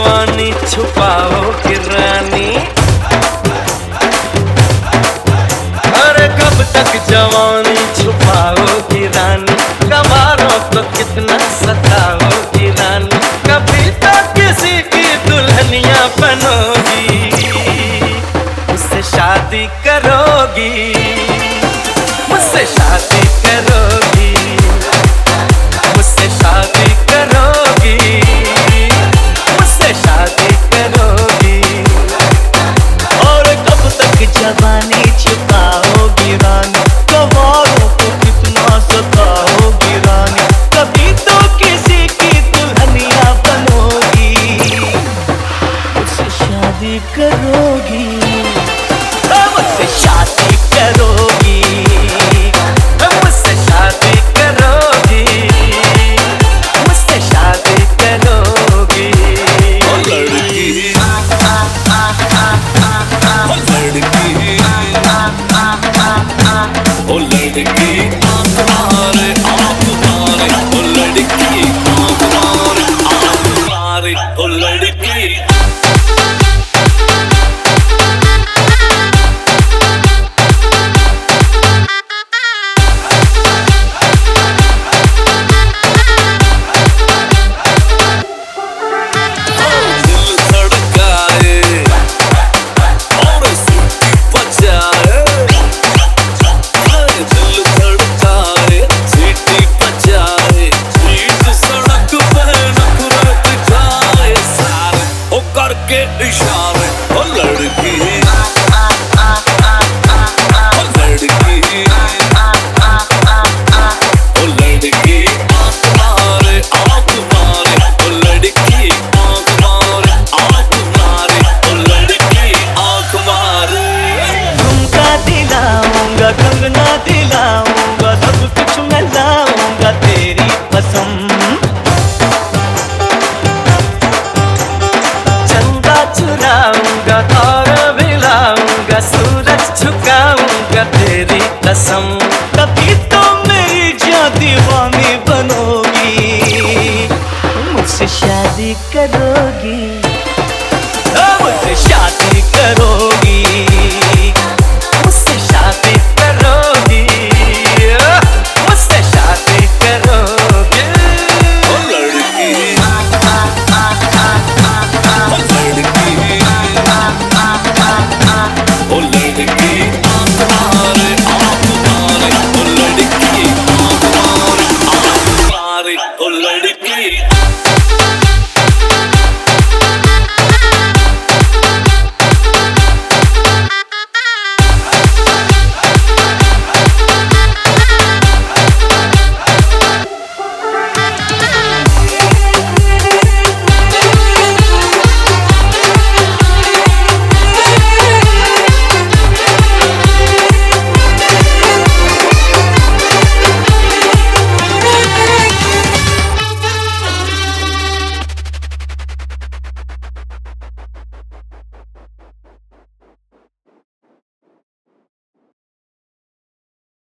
जवानी छुपाओगी रानी, अरे कब तक जवानी छुपाओगी रानी, कमारों तो कितना सताओगी रानी, कभी तो किसी की दुल्हनिया बनोगी, मुझसे शादी करोगी, मुझसे शादी करोगी, मुझसे शादी करोगी, मुझसे शादी करोगी। और कब तक जवानी छुपाओगी रानी, कमारों को कितना सताओगी रानी, कभी तो किसी की दुल्हनिया बनोगी, मुझसे शादी करोगी, मुझसे शादी करोगी, मुझसे शादी करोगी, मुझसे शादी करोगी। ओ लड़की, ओ लड़की, ओ लड़की आँख मारे, आँख मारे, ओ लड़की आँख मारे, आँख मारे, ओ लड़की। इशारे ओ लड़की, ओ लड़की, ओ लड़की आँख मारे, आँख मारे, ओ लड़की आँख मारे, आँख मारे, ओ लड़की आँख मारे। झुमका दिलाऊंगा, कंगना दिलाऊंगा, सब कुछ मैं लाऊंगा तेरी पसंद, चंदा चुराऊंगा